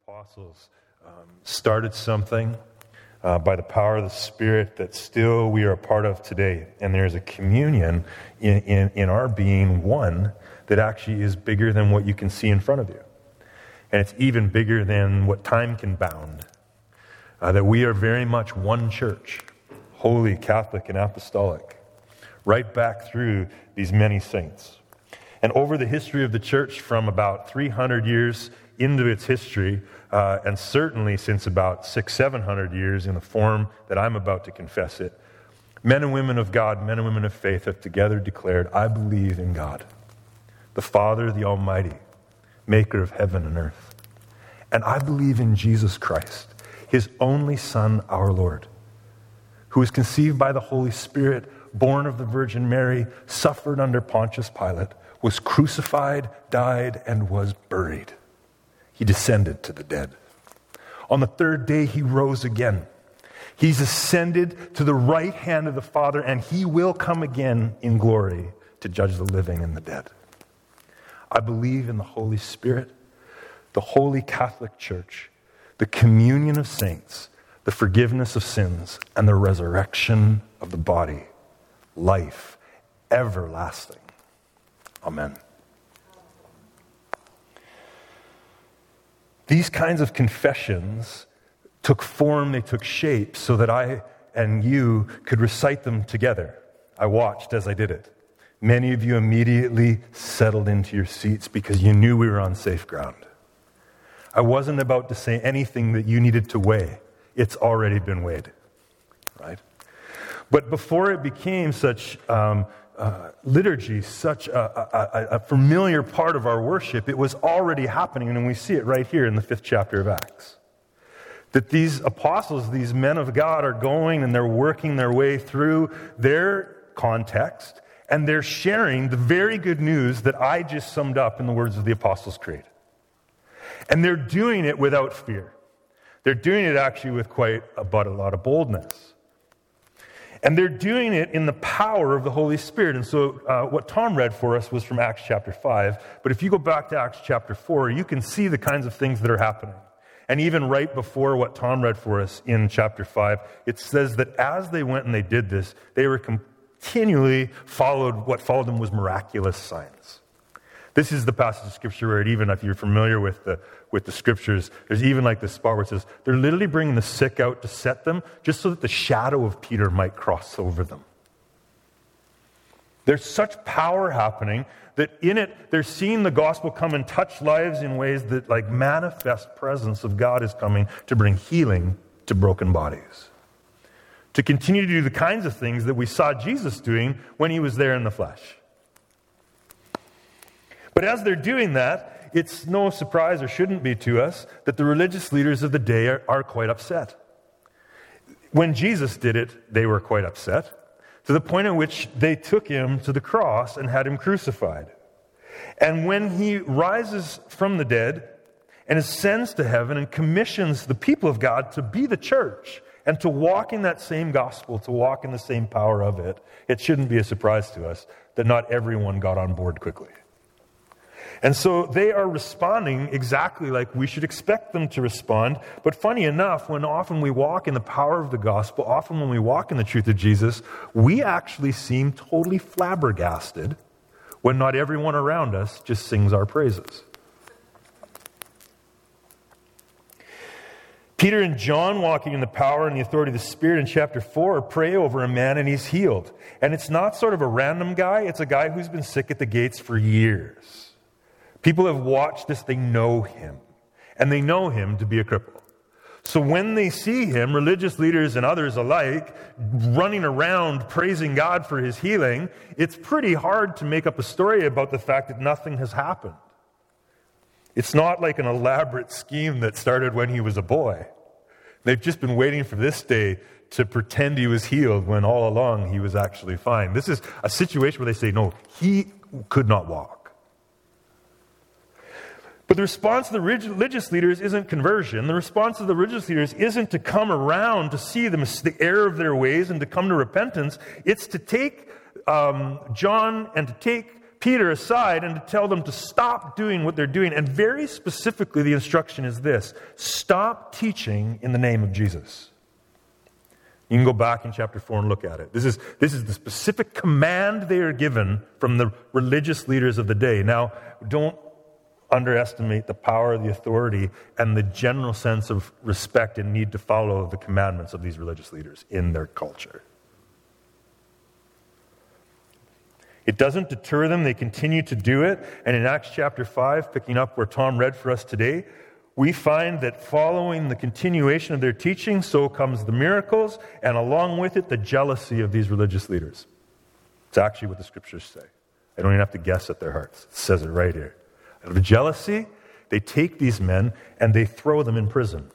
apostles started something by the power of the Spirit that still we are a part of today. And there's a communion in our being one that actually is bigger than what you can see in front of you. And it's even bigger than what time can bound. That we are very much one church, holy, Catholic, and apostolic, right back through these many saints. And over the history of the church from about 300 years into its history, and certainly since about 700 years in the form that I'm about to confess it, men and women of God, men and women of faith have together declared, I believe in God, the Father, the Almighty, maker of heaven and earth. And I believe in Jesus Christ, his only Son, our Lord, who was conceived by the Holy Spirit, born of the Virgin Mary, suffered under Pontius Pilate, was crucified, died, and was buried. He descended to the dead. On the third day, he rose again. He's ascended to the right hand of the Father, and he will come again in glory to judge the living and the dead. I believe in the Holy Spirit, the Holy Catholic Church, the communion of saints, the forgiveness of sins, and the resurrection of the body, life everlasting. Amen. These kinds of confessions took form, they took shape, so that I and you could recite them together. I watched as I did it. Many of you immediately settled into your seats because you knew we were on safe ground. I wasn't about to say anything that you needed to weigh. It's already been weighed, right? But before it became such liturgy, such a familiar part of our worship, it was already happening, and we see it right here in the 5th chapter of Acts. That these apostles, these men of God, are going and they're working their way through their context, and they're sharing the very good news that I just summed up in the words of the Apostles' Creed. And they're doing it without fear. They're doing it actually with quite a lot of boldness. And they're doing it in the power of the Holy Spirit. And so what Tom read for us was from Acts chapter 5. But if you go back to Acts chapter 4, you can see the kinds of things that are happening. And even right before what Tom read for us in chapter 5, it says that as they went and they did this, they were continually what followed them was miraculous signs. This is the passage of Scripture where even if you're familiar with the Scriptures, there's even like this spot where it says, they're literally bringing the sick out to set them just so that the shadow of Peter might cross over them. There's such power happening that in it, they're seeing the gospel come and touch lives in ways that like manifest presence of God is coming to bring healing to broken bodies. To continue to do the kinds of things that we saw Jesus doing when he was there in the flesh. But as they're doing that, it's no surprise, or shouldn't be to us, that the religious leaders of the day are quite upset. When Jesus did it, they were quite upset, to the point at which they took him to the cross and had him crucified. And when he rises from the dead and ascends to heaven and commissions the people of God to be the church and to walk in that same gospel, to walk in the same power of it, it shouldn't be a surprise to us that not everyone got on board quickly. And so they are responding exactly like we should expect them to respond. But funny enough, when often we walk in the power of the gospel, often when we walk in the truth of Jesus, we actually seem totally flabbergasted when not everyone around us just sings our praises. Peter and John, walking in the power and the authority of the Spirit in chapter 4, pray over a man and he's healed. And it's not sort of a random guy, it's a guy who's been sick at the gates for years. People have watched this, they know him. And they know him to be a cripple. So when they see him, religious leaders and others alike, running around praising God for his healing, it's pretty hard to make up a story about the fact that nothing has happened. It's not like an elaborate scheme that started when he was a boy. They've just been waiting for this day to pretend he was healed when all along he was actually fine. This is a situation where they say, no, he could not walk. But the response of the religious leaders isn't conversion. The response of the religious leaders isn't to come around to see the error of their ways and to come to repentance. It's to take John and to take Peter aside and to tell them to stop doing what they're doing. And very specifically, the instruction is this: stop teaching in the name of Jesus. You can go back in chapter 4 and look at it. This is the specific command they are given from the religious leaders of the day. Now, don't underestimate the power, the authority, and the general sense of respect and need to follow the commandments of these religious leaders in their culture. It doesn't deter them. They continue to do it. And in Acts chapter 5, picking up where Tom read for us today, we find that following the continuation of their teaching, so comes the miracles, and along with it, the jealousy of these religious leaders. It's actually what the scriptures say. I don't even have to guess at their hearts. It says it right here. Out of jealousy, they take these men and they throw them in prison.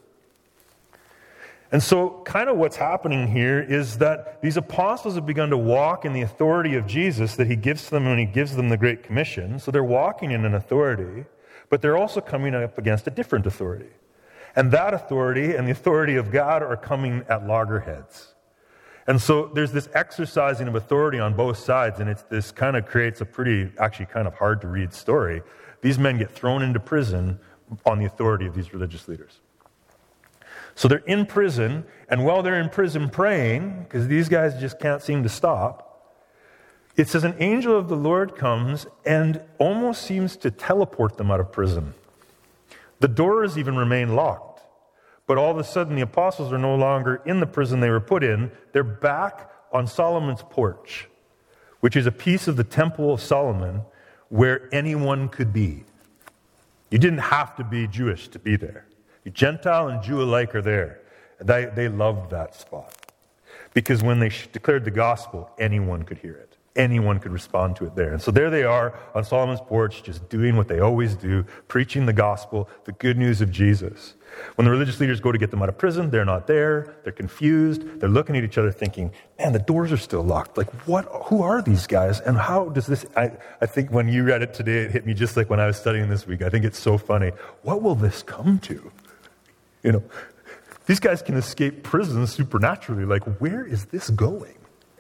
And so kind of what's happening here is that these apostles have begun to walk in the authority of Jesus that he gives to them when he gives them the Great Commission. So they're walking in an authority, but they're also coming up against a different authority. And that authority and the authority of God are coming at loggerheads. And so there's this exercising of authority on both sides, and this kind of creates a pretty, actually kind of hard to read story. These men get thrown into prison on the authority of these religious leaders. So they're in prison, and while they're in prison praying, because these guys just can't seem to stop, it says an angel of the Lord comes and almost seems to teleport them out of prison. The doors even remain locked, but all of a sudden the apostles are no longer in the prison they were put in. They're back on Solomon's porch, which is a piece of the Temple of Solomon where anyone could be. You didn't have to be Jewish to be there. Gentile and Jew alike are there. They loved that spot. Because when they declared the gospel, anyone could hear it. Anyone could respond to it there. And so there they are on Solomon's porch, just doing what they always do, preaching the gospel, the good news of Jesus. When the religious leaders go to get them out of prison, they're not there. They're confused. They're looking at each other thinking, man, the doors are still locked. Like, who are these guys? And how does this... I think when you read it today, it hit me just like when I was studying this week. I think it's so funny. What will this come to? You know, these guys can escape prison supernaturally. Like, where is this going?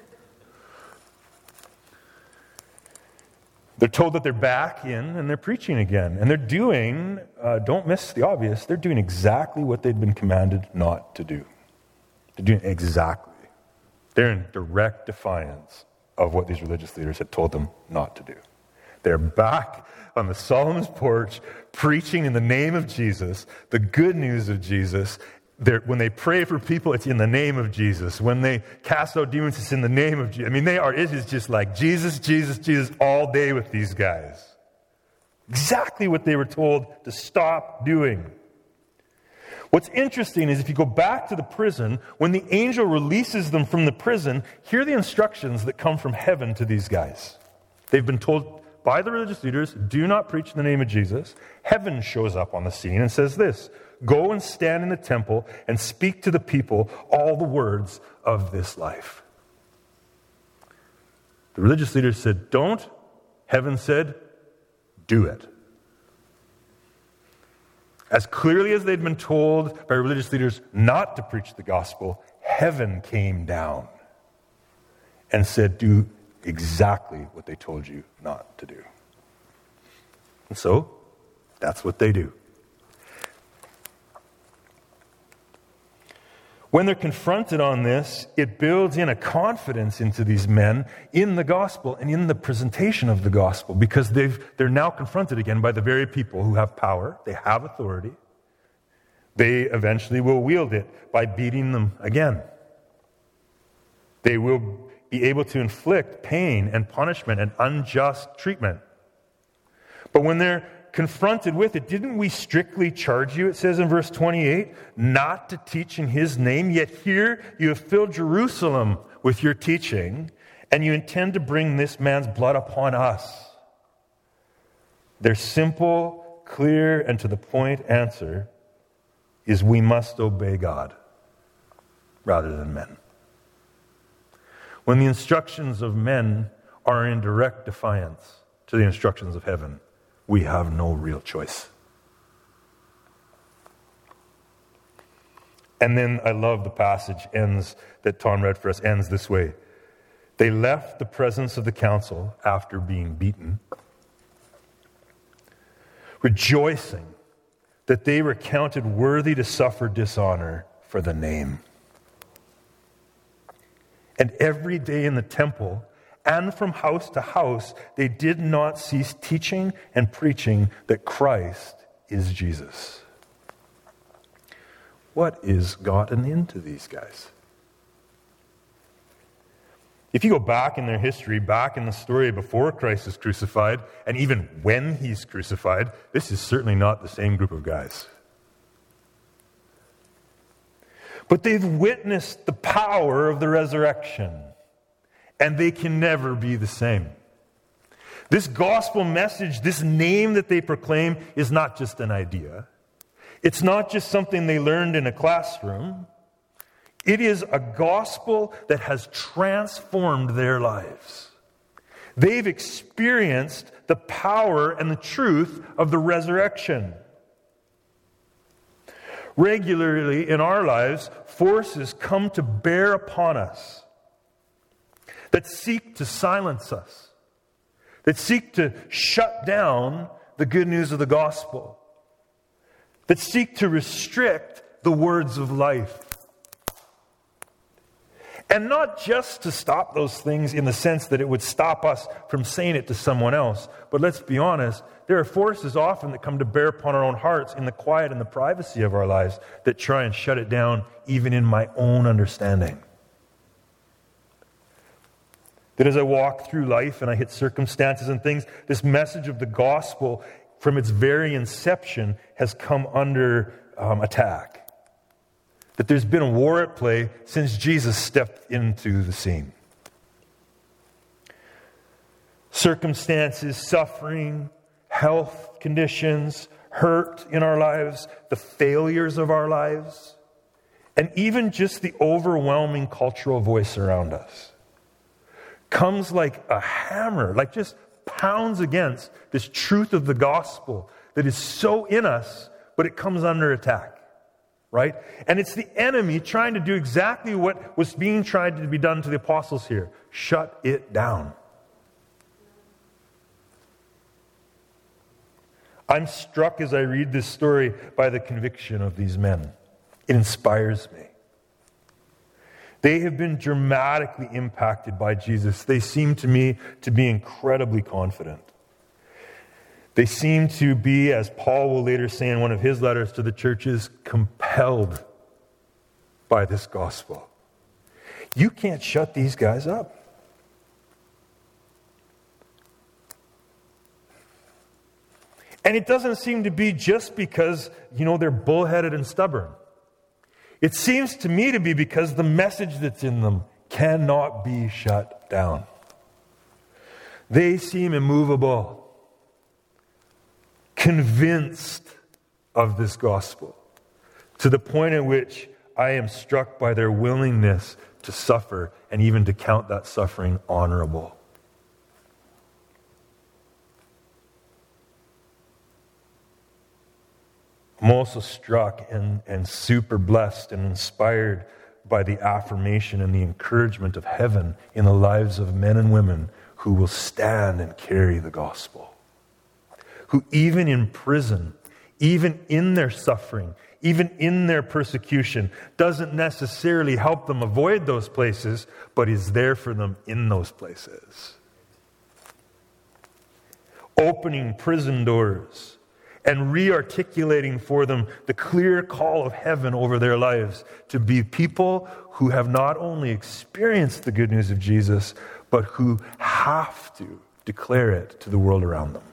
They're told that they're back in and they're preaching again. And they're doing, don't miss the obvious, they're doing exactly what they'd been commanded not to do. They're doing exactly. They're in direct defiance of what these religious leaders had told them not to do. They're back on the Solomon's porch, preaching in the name of Jesus, the good news of Jesus. When they pray for people, it's in the name of Jesus. When they cast out demons, it's in the name of Jesus. I mean, it is just like Jesus, Jesus, Jesus all day with these guys. Exactly what they were told to stop doing. What's interesting is if you go back to the prison, when the angel releases them from the prison, hear the instructions that come from heaven to these guys. They've been told by the religious leaders, do not preach in the name of Jesus. Heaven shows up on the scene and says this: go and stand in the temple and speak to the people all the words of this life. The religious leaders said, don't. Heaven said, do it. As clearly as they'd been told by religious leaders not to preach the gospel, heaven came down and said, do exactly what they told you not to do. And so, that's what they do. When they're confronted on this, it builds in a confidence into these men in the gospel and in the presentation of the gospel, because they're now confronted again by the very people who have power, they have authority. They eventually will wield it by beating them again. They will be able to inflict pain and punishment and unjust treatment. But when they're confronted with it, didn't we strictly charge you, it says in verse 28, not to teach in his name? Yet here you have filled Jerusalem with your teaching, and you intend to bring this man's blood upon us. Their simple, clear, and to the point answer is we must obey God rather than men. When the instructions of men are in direct defiance to the instructions of heaven, we have no real choice. And then I love the passage that Tom read for us ends this way. They left the presence of the council after being beaten, rejoicing that they were counted worthy to suffer dishonor for the name. And every day in the temple and from house to house, they did not cease teaching and preaching that Christ is Jesus. What is gotten into these guys? If you go back in their history, back in the story before Christ is crucified, and even when he's crucified, this is certainly not the same group of guys. But they've witnessed the power of the resurrection, and they can never be the same. This gospel message, this name that they proclaim, is not just an idea. It's not just something they learned in a classroom. It is a gospel that has transformed their lives. They've experienced the power and the truth of the resurrection. Regularly in our lives, forces come to bear upon us that seek to silence us, that seek to shut down the good news of the gospel, that seek to restrict the words of life. And not just to stop those things in the sense that it would stop us from saying it to someone else. But let's be honest, there are forces often that come to bear upon our own hearts in the quiet and the privacy of our lives that try and shut it down even in my own understanding. That as I walk through life and I hit circumstances and things, this message of the gospel from its very inception has come under attack. That there's been a war at play since Jesus stepped into the scene. Circumstances, suffering, health conditions, hurt in our lives, the failures of our lives, and even just the overwhelming cultural voice around us comes like a hammer, like just pounds against this truth of the gospel that is so in us, but it comes under attack. Right? And it's the enemy trying to do exactly what was being tried to be done to the apostles here. Shut it down. I'm struck as I read this story by the conviction of these men. It inspires me. They have been dramatically impacted by Jesus. They seem to me to be incredibly confident. They seem to be, as Paul will later say in one of his letters to the churches, compelled by this gospel. You can't shut these guys up. And it doesn't seem to be just because, they're bullheaded and stubborn. It seems to me to be because the message that's in them cannot be shut down. They seem immovable, convinced of this gospel, to the point at which I am struck by their willingness to suffer and even to count that suffering honorable. I'm also struck and super blessed and inspired by the affirmation and the encouragement of heaven in the lives of men and women who will stand and carry the gospel. Who even in prison, even in their suffering, even in their persecution, doesn't necessarily help them avoid those places, but is there for them in those places. Opening prison doors and re-articulating for them the clear call of heaven over their lives to be people who have not only experienced the good news of Jesus, but who have to declare it to the world around them.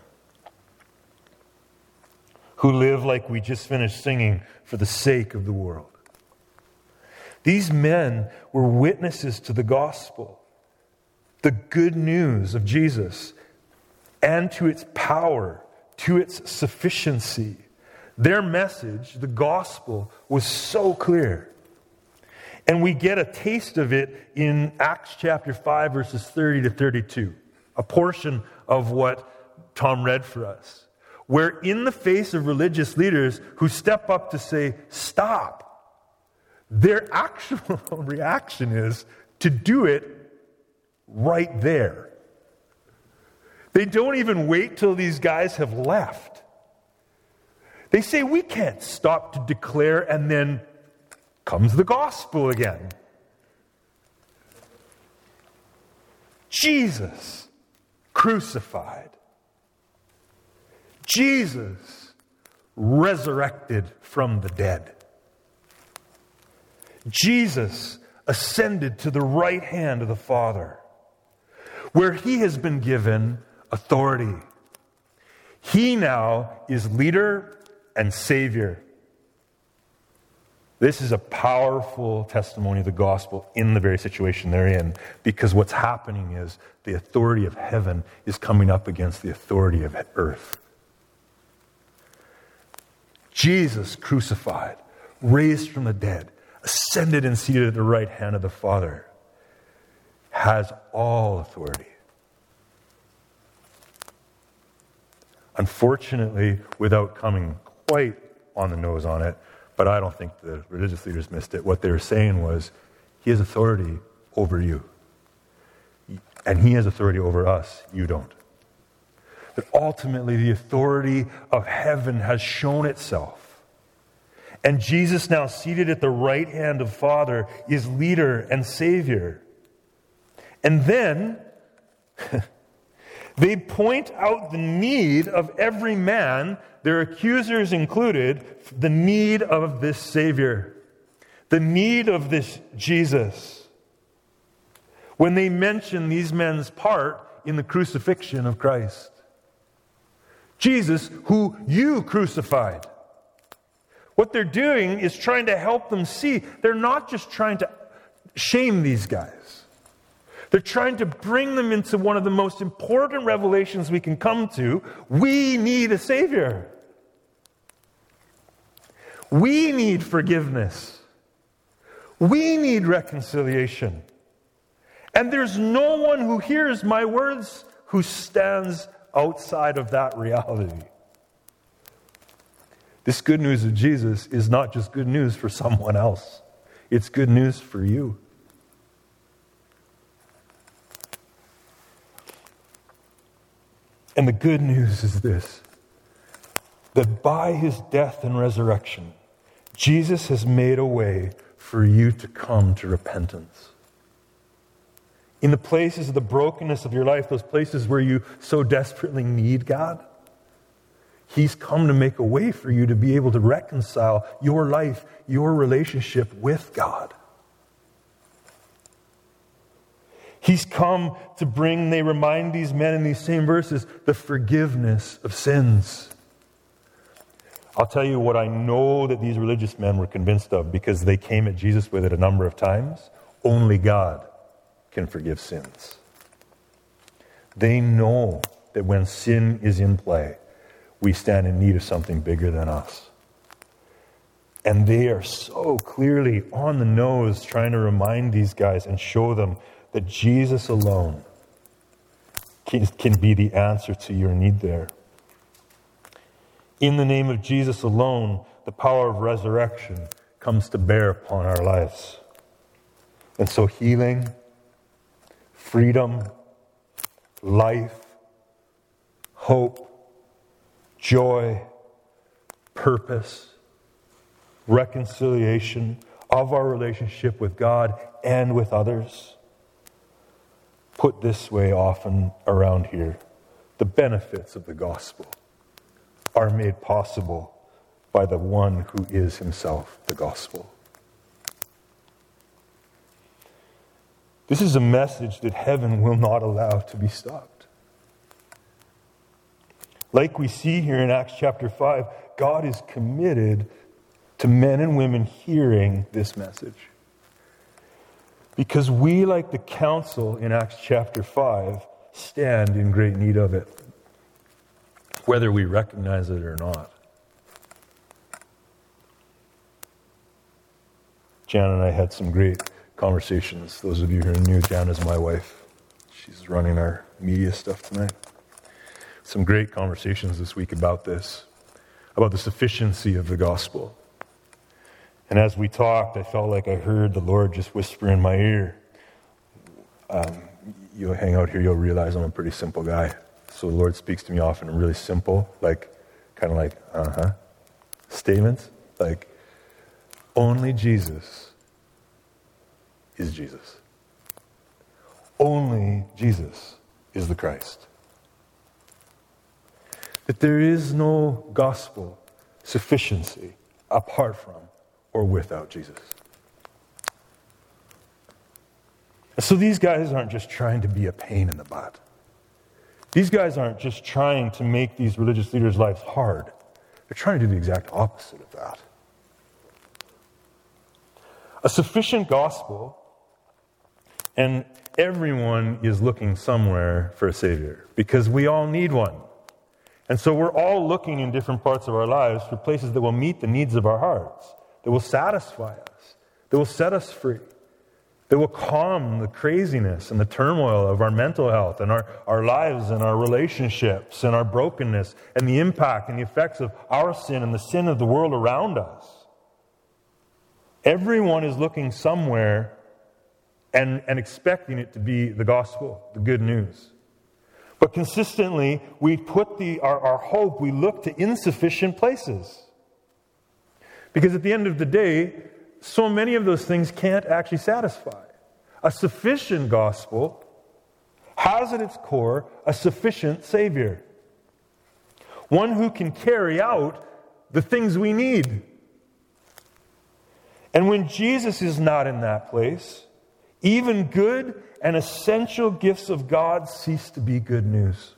Who live like we just finished singing for the sake of the world. These men were witnesses to the gospel, the good news of Jesus, and to its power, to its sufficiency. Their message, the gospel, was so clear. And we get a taste of it in Acts chapter 5, verses 30 to 32, a portion of what Tom read for us, where in the face of religious leaders who step up to say, stop, their actual reaction is to do it right there. They don't even wait till these guys have left. They say we can't stop to declare, and then comes the gospel again. Jesus crucified. Jesus resurrected from the dead. Jesus ascended to the right hand of the Father, where he has been given authority. He now is leader and Savior. This is a powerful testimony of the gospel in the very situation they're in, because what's happening is the authority of heaven is coming up against the authority of earth. Jesus crucified, raised from the dead, ascended and seated at the right hand of the Father, has all authority. Unfortunately, without coming quite on the nose on it, but I don't think the religious leaders missed it. What they were saying was, he has authority over you. And he has authority over us. You don't. But ultimately, the authority of heaven has shown itself. And Jesus, now seated at the right hand of Father, is leader and Savior. And then they point out the need of every man, their accusers included, the need of this Savior, the need of this Jesus, when they mention these men's part in the crucifixion of Christ. Jesus, who you crucified. What they're doing is trying to help them see. They're not just trying to shame these guys. They're trying to bring them into one of the most important revelations we can come to. We need a Savior. We need forgiveness. We need reconciliation. And there's no one who hears my words who stands outside of that reality. This good news of Jesus is not just good news for someone else. It's good news for you. And the good news is this, that by his death and resurrection, Jesus has made a way for you to come to repentance. In the places of the brokenness of your life, those places where you so desperately need God, he's come to make a way for you to be able to reconcile your life, your relationship with God. He's come to bring, they remind these men in these same verses, the forgiveness of sins. I'll tell you what I know that these religious men were convinced of, because they came at Jesus with it a number of times. Only God can forgive sins. They know that when sin is in play, we stand in need of something bigger than us. And they are so clearly on the nose trying to remind these guys and show them that Jesus alone can be the answer to your need there. In the name of Jesus alone, the power of resurrection comes to bear upon our lives. And so healing, freedom, life, hope, joy, purpose, reconciliation of our relationship with God and with others. Put this way often around here, the benefits of the gospel are made possible by the one who is himself the gospel. This is a message that heaven will not allow to be stopped. Like we see here in Acts chapter 5, God is committed to men and women hearing this message. Because we, like the council in Acts chapter 5, stand in great need of it, whether we recognize it or not. Jan and I had some great conversations. Those of you who are new, Jan is my wife. She's running our media stuff tonight. Some great conversations this week about this, about the sufficiency of the gospel. And as we talked, I felt like I heard the Lord just whisper in my ear. You'll hang out here, you'll realize I'm a pretty simple guy. So the Lord speaks to me often really simple, like, kind of like, uh-huh. statements. Like, only Jesus is Jesus. Only Jesus is the Christ. That there is no gospel sufficiency apart from or without Jesus. So these guys aren't just trying to be a pain in the butt. These guys aren't just trying to make these religious leaders' lives hard. They're trying to do the exact opposite of that. A sufficient gospel, and everyone is looking somewhere for a Savior, because we all need one. And so we're all looking in different parts of our lives for places that will meet the needs of our hearts, that will satisfy us, that will set us free, that will calm the craziness and the turmoil of our mental health and our lives and our relationships and our brokenness and the impact and the effects of our sin and the sin of the world around us. Everyone is looking somewhere and expecting it to be the gospel, the good news. But consistently, we put our hope, we look to insufficient places. Because at the end of the day, so many of those things can't actually satisfy. A sufficient gospel has at its core a sufficient Savior. One who can carry out the things we need. And when Jesus is not in that place, even good and essential gifts of God cease to be good news.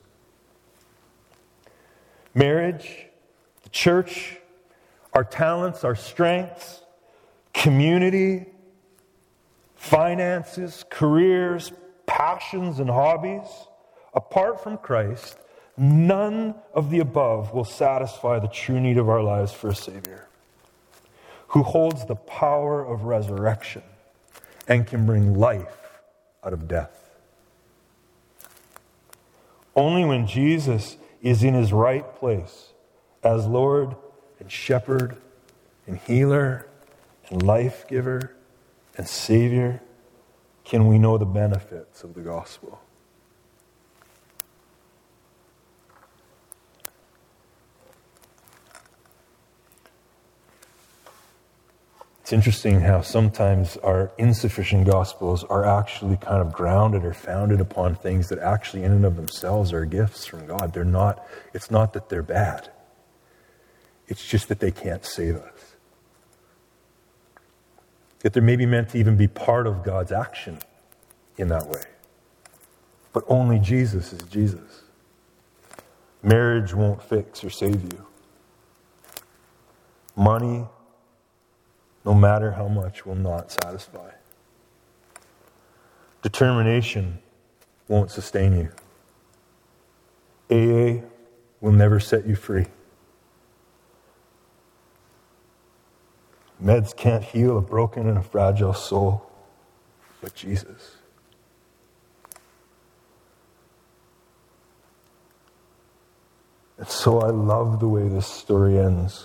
Marriage, the church, our talents, our strengths, community, finances, careers, passions, and hobbies, apart from Christ, none of the above will satisfy the true need of our lives for a Savior who holds the power of resurrection and can bring life out of death. Only when Jesus is in his right place as Lord and Shepherd and Healer and Life Giver and Savior can we know the benefits of the gospel. It's interesting how sometimes our insufficient gospels are actually kind of grounded or founded upon things that actually in and of themselves are gifts from God. It's not that they're bad. It's just that they can't save us. That they're maybe meant to even be part of God's action in that way. But only Jesus is Jesus. Marriage won't fix or save you. Money, no matter how much, will not satisfy. Determination won't sustain you. AA will never set you free. Meds can't heal a broken and a fragile soul, but Jesus. And so I love the way this story ends.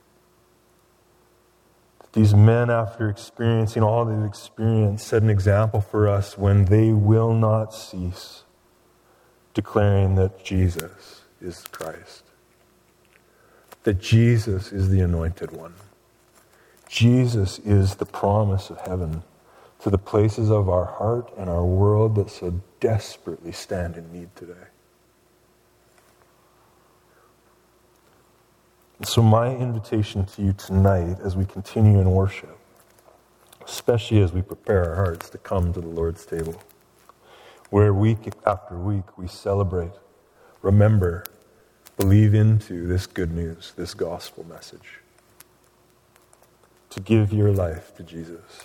These men, after experiencing all they've experienced, set an example for us when they will not cease declaring that Jesus is Christ. That Jesus is the anointed one. Jesus is the promise of heaven to the places of our heart and our world that so desperately stand in need today. And so my invitation to you tonight as we continue in worship, especially as we prepare our hearts to come to the Lord's table, where week after week we celebrate, remember, believe into this good news, this gospel message. To give your life to Jesus.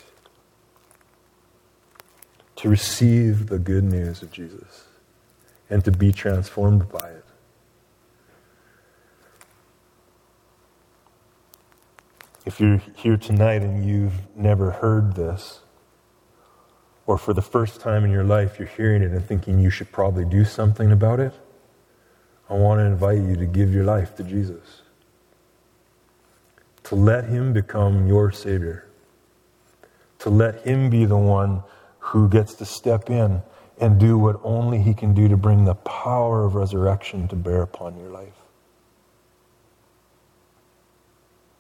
To receive the good news of Jesus. And to be transformed by it. If you're here tonight and you've never heard this, or for the first time in your life you're hearing it and thinking you should probably do something about it, I want to invite you to give your life to Jesus. To let him become your Savior. To let him be the one who gets to step in and do what only he can do to bring the power of resurrection to bear upon your life.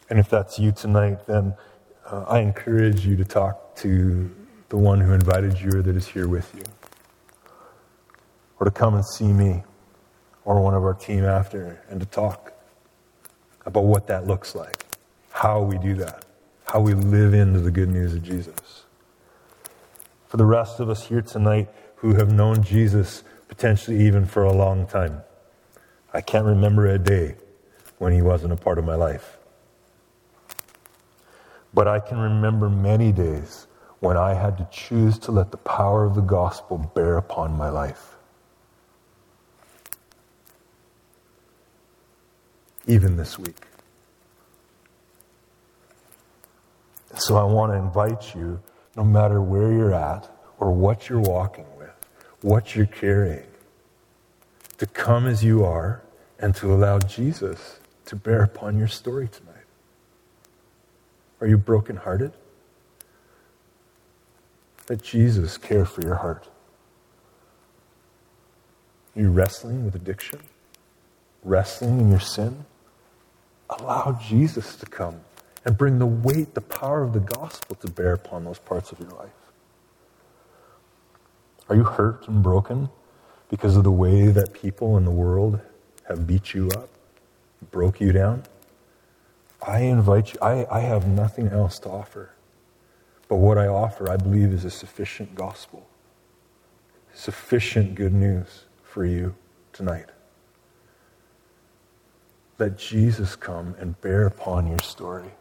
And if that's you tonight, then I encourage you to talk to the one who invited you or that is here with you. Or to come and see me or one of our team after and to talk about what that looks like, how we do that, how we live into the good news of Jesus. For the rest of us here tonight who have known Jesus potentially even for a long time, I can't remember a day when he wasn't a part of my life. But I can remember many days when I had to choose to let the power of the gospel bear upon my life. Even this week. So I want to invite you, no matter where you're at or what you're walking with, what you're carrying, to come as you are and to allow Jesus to bear upon your story tonight. Are you brokenhearted? Let Jesus care for your heart. Are you wrestling with addiction? Wrestling in your sin? Allow Jesus to come and bring the weight, the power of the gospel to bear upon those parts of your life. Are you hurt and broken because of the way that people in the world have beat you up, broke you down? I invite you, I have nothing else to offer. But what I offer, I believe, is a sufficient gospel. Sufficient good news for you tonight. Let Jesus come and bear upon your story.